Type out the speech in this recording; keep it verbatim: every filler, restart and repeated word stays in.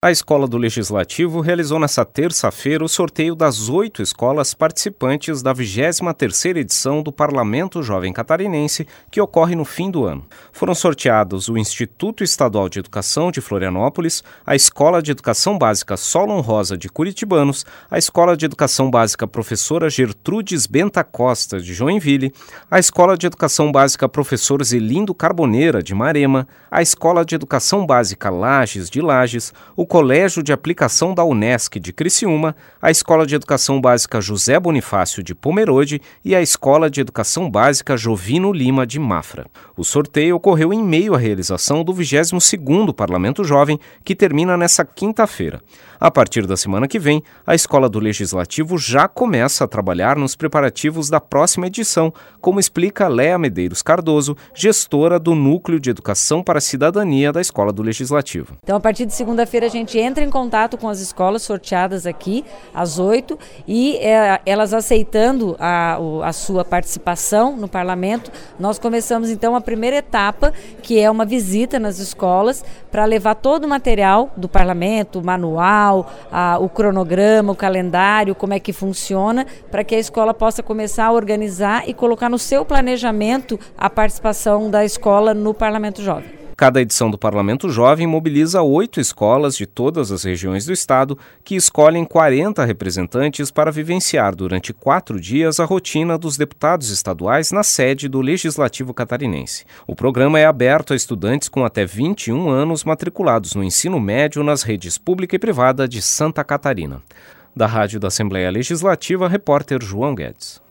A Escola do Legislativo realizou nesta terça-feira o sorteio das oito escolas participantes da vigésima terceira edição do Parlamento Jovem Catarinense, que ocorre no fim do ano. Foram sorteados o Instituto Estadual de Educação de Florianópolis, a Escola de Educação Básica Solon Rosa de Curitibanos, a Escola de Educação Básica Professora Gertrudes Benta Costa de Joinville, a Escola de Educação Básica Professor Zelindo Carboneira de Marema, a Escola de Educação Básica Lages de Lages, o Colégio de Aplicação da Unesc de Criciúma, a Escola de Educação Básica José Bonifácio de Pomerode e a Escola de Educação Básica Jovino Lima de Mafra. O sorteio ocorreu em meio à realização do vigésimo segundo Parlamento Jovem, que termina nesta quinta-feira. A partir da semana que vem, a Escola do Legislativo já começa a trabalhar nos preparativos da próxima edição, como explica Léa Medeiros Cardoso, gestora do Núcleo de Educação para a Cidadania da Escola do Legislativo. Então, a partir de segunda-feira, a gente entra em contato com as escolas sorteadas aqui, às oito, e é, elas aceitando a, a sua participação no parlamento, nós começamos então a primeira etapa, que é uma visita nas escolas, para levar todo o material do parlamento, o manual, A, o cronograma, o calendário, como é que funciona, para que a escola possa começar a organizar e colocar no seu planejamento a participação da escola no Parlamento Jovem. Cada edição do Parlamento Jovem mobiliza oito escolas de todas as regiões do estado que escolhem quarenta representantes para vivenciar durante quatro dias a rotina dos deputados estaduais na sede do Legislativo Catarinense. O programa é aberto a estudantes com até vinte e um anos matriculados no ensino médio nas redes pública e privada de Santa Catarina. Da Rádio da Assembleia Legislativa, repórter João Guedes.